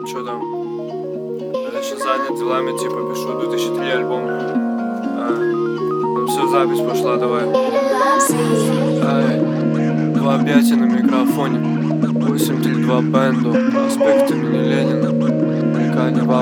Чё там? Я сейчас занят делами, типа пишу 2003 альбом. Ну все, запись пошла, давай. Два объятия на микрофоне. 832 Бенду, проспект имени Ленина. Река Нева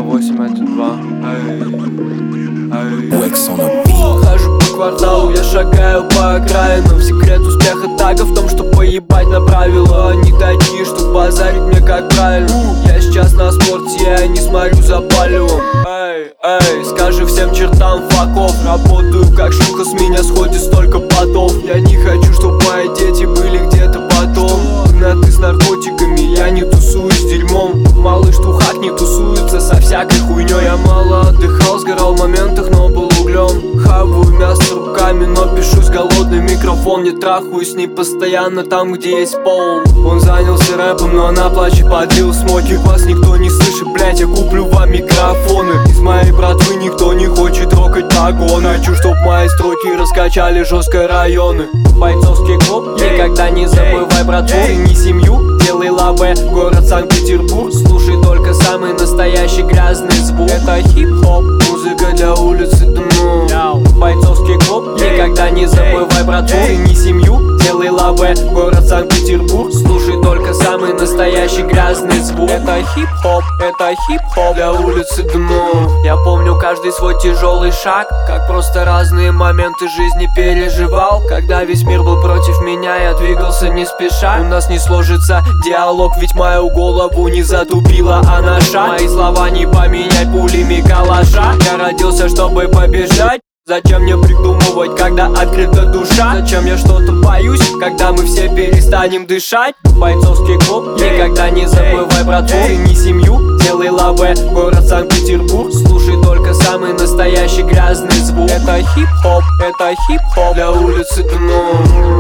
812. Хожу по кварталу, я шагаю по окраинам. Секрет успеха тага в том, что поебать на правила. Они такие, что базарить мне как правильно. Я сейчас на спорте, я не смотрю за палевом. Эй, скажи всем чертам факов. Работаю как шлюха, с меня сходит столько потов. Я не хочу, чтобы мои дети были где-то потом. Ты с наркотиками, я не тусуюсь с дерьмом. Малыш Тухак не тусуется со всякой хуйней. Я мало отдыхал, сгорал в моментах, но был углем. Хаваю мясо руками, но пишу с голодный микрофон. Не трахаюсь не постоянно там, где есть пол. Он занялся рэпом, но на плаче подлил смоки. Вас никто не слышит, блять, я куплю вам микрофоны. Из моей братвы никто не хочет трогать погоны. Хочу, чтоб мои строки раскачали жестко районы. Бойцовский клуб, никогда не забывай братву. Не семью, делай лаве, город Санкт-Петербург. Слушай только самый настоящий грязный звук. Это хип-хоп, музыка для улицы дыму. Бойцовский клуб, никогда не забывай братву. Не семью, делай лаве, город Санкт-Петербург. Слушай только самый настоящий грязный звук. Это хип-хоп для улицы дыму. Я помню каждый свой тяжелый шаг, как просто разные моменты жизни переживал. Когда весь мир был против меня, я двигался не спеша. У нас не сложится диалог, ведь мою голову не затупила анаша. Мои слова не поменять пулями калаша. Я родился, чтобы побеждать. Зачем мне придумывать, когда открыта душа? Зачем я что-то боюсь, когда мы все перестанем дышать? Бойцовский клуб, никогда не забывай братву. Не семью, делай лаве, город Санкт-Петербург. Слушай только самый настоящий грязный звук. Это хип-хоп для улицы дыму.